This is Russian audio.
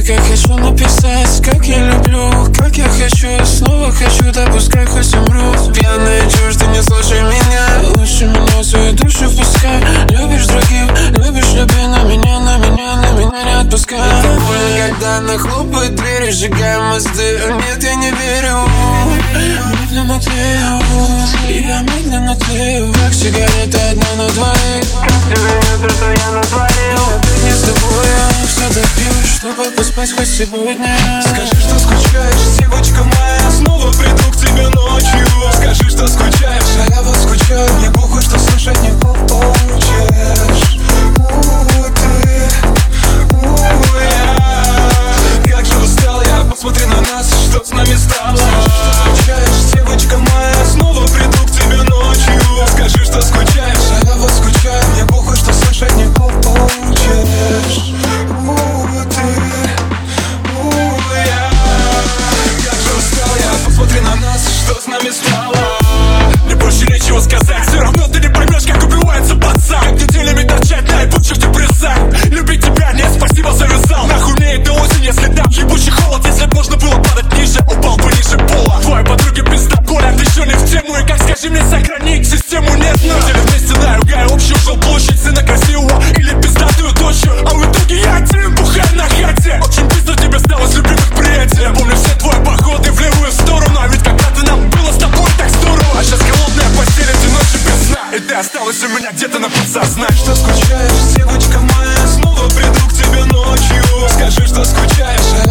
как хочу написать, как я люблю, как я хочу, снова хочу, да пускай хоть умру. Пьяная чушь, ты не слушай меня, лучше меня в свою душу впускай. Любишь других, любишь, люби, на меня не отпускай. Это больно, когда нахлопают двери, сжигаем мосты, нет, я не верю. Медленно тлею, я медленно тлею, как сигарета одна на двоих. Как тебе нет, что я натворил? Я опять не с тобой, я все допью, чтобы поспать хоть сегодня. Скажи, что скучаешь, девочка моя, снова приду к тебе ночью. Скажи, что скучаешь, а я вот скучаю, мне похуй, что слышать не хочешь. Как же устал я, посмотри на нас, что с нами стало. Скажи, что скучаешь, девочка моя, снова приду к тебе ночью. Скажи, что скучаешь, а я вот скучаю, мне похуй, что слышать не хочешь. Как же устал я, посмотри на нас, что с нами стало. Мне больше нечего сказать, все равно ты не поймешь, как убивается пацан. Как неделями торчать на ебучих депрессах. Любить тебя нет, спасибо, завязал. Нахуй мне это осень, если там ебучий холод. Если б можно было падать ниже, упал бы ниже пола. Твоей подруге пизда поля, ты еще не в тему. И как, скажи мне, сохранить систему нет. Но делим вместе на юга, общую жилплощадь, сына красивого или пиздатую дочь. А в итоге я один бухаю на хате. Очень быстро тебе стало с любимых приятелей. Я помню все твои походы в левую сторону. А ведь когда-то нам было с тобой так здорово. А сейчас холодная постель, эти ночи без сна. И ты осталась у меня где-то на подсознании. Что скучаешь, девочка моя, снова приду к тебе ночью. Скажи, что скучаешь, а